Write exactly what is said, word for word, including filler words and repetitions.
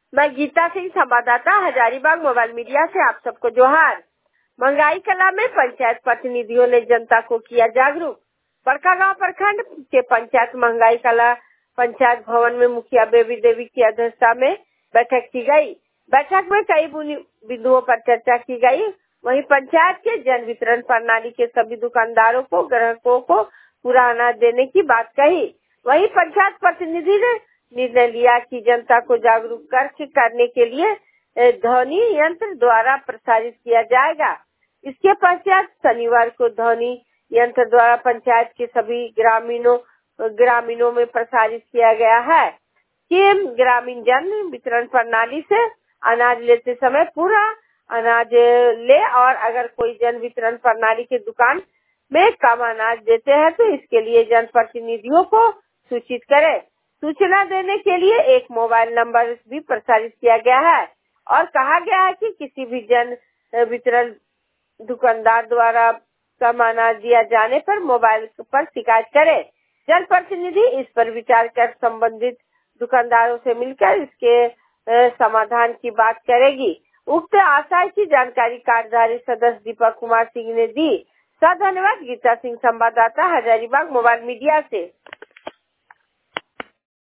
मैं गीता सिंह, संवाददाता, Hazaribagh mobile media से आप सबको जोहार। महंगाई कला में पंचायत प्रतिनिधियों ने जनता को किया जागरूक। बड़कागांव प्रखंड के पंचायत महंगाई कला पंचायत भवन में मुखिया बेबी देवी की अध्यक्षता में बैठक की गई। बैठक में कई बिंदुओं पर चर्चा की गई। वहीं पंचायत के जन वितरण प्रणाली के सभी दुकानदारों को ग्राहकों को पूरा अनाज देने की बात कही। वहीं पंचायत प्रतिनिधि ने निर्णय लिया कि जनता को जागरूक कर करने के लिए ध्वनि यंत्र द्वारा प्रसारित किया जाएगा। इसके पश्चात शनिवार को ध्वनि यंत्र द्वारा पंचायत के सभी ग्रामीणों ग्रामीणों में प्रसारित किया गया है कि ग्रामीण जन वितरण प्रणाली से अनाज लेते समय पूरा अनाज ले, और अगर कोई जन वितरण प्रणाली के दुकान में कम अनाज देते हैं तो इसके लिए जन प्रतिनिधियों को सूचित करें। सूचना देने के लिए एक मोबाइल नंबर भी प्रसारित किया गया है और कहा गया है कि किसी भी जन वितरण दुकानदार द्वारा कम अनाज दिया जाने पर मोबाइल पर शिकायत करे। जन प्रतिनिधि इस पर विचार कर संबंधित दुकानदारों से मिलकर इसके समाधान की बात करेगी। उक्त आशय की जानकारी कार्यकारी सदस्य दीपक कुमार सिंह ने दी। धन्यवाद। गीता सिंह, संवाददाता, हजारीबाग मोबाइल मीडिया से।